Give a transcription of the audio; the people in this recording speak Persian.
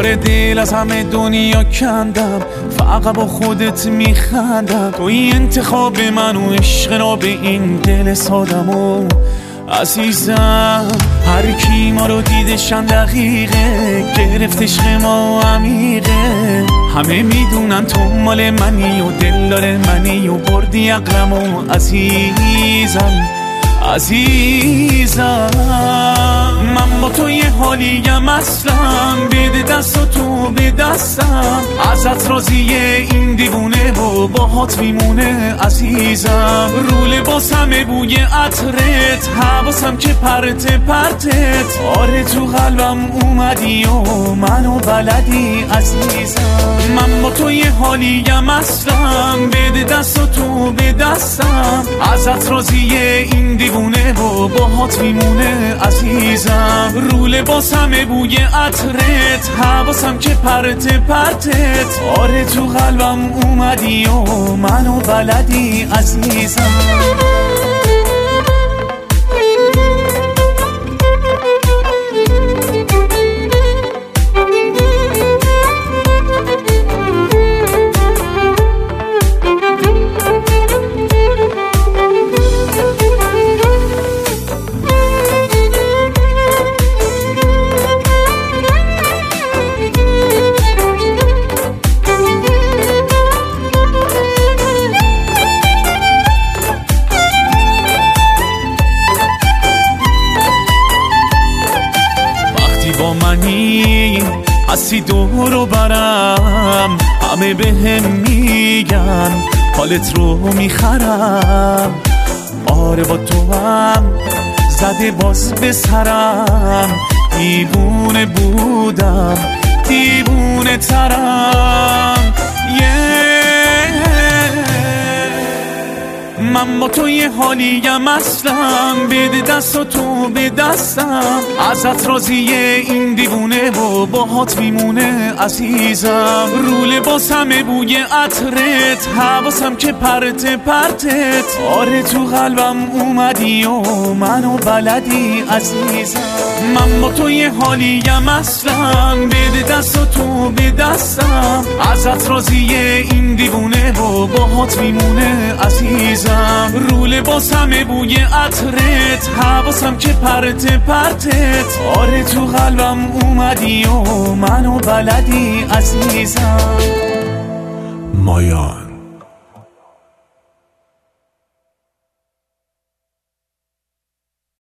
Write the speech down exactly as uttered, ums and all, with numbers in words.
آره دل از همه دنیا کندم، فقط با خودت میخندم. توی انتخاب من و عشق را به این دل سادم و عزیزم. هر کی ما رو دیدشن دقیقه، گرفت عشق ما عمیقه. همه میدونن تو مال منی و دلدار منی و بردی عقلم و عزیزم عزیزم. من با تو یه حالیم اصلا، بده دست و تو به دستم. ازت راضیه این دیوونه و باهات میمونه عزیزم. رو لباسم بوی عطرت، حواسم که پرت پرتت. آره تو قلبم اومدی و منو بلدی عزیزم. من با تو یه حالیم اصلا، بده دست و تو به دستم. ازت راضیه این دیوونه و باهات میمونه عزیزم. رو لباسم بوی عطرت، حواسم که پرت پرتت. آره تو قلبم اومدی و منو بلدی عزیزم. با منی هستی دور و برم، همه به هم میگن حالت رو میخرم. آره با تو هم زده باز به سرم، دیوونه بودم دیوونه ترم. yeah. من با تو یه حالیم اصلا، بده دست و تو به دستم. ازت راضیه این دیوونه و باهات میمونه عزیزم. رو لباسم بوی عطرت، حواسم که پرت پرتت. آره تو قلبم اومدی و منو بلدی عزیزم. من با تو یه حالیم اصلا، بده دست و تو به دستم. ازت راضیه این دیوونه و باهات میمونه عزیزم. رو لباسم بوی عطرت، حواسم که پرت پرتت. آره تو قلبم اومدی و منو بلدی عزیزم. مایان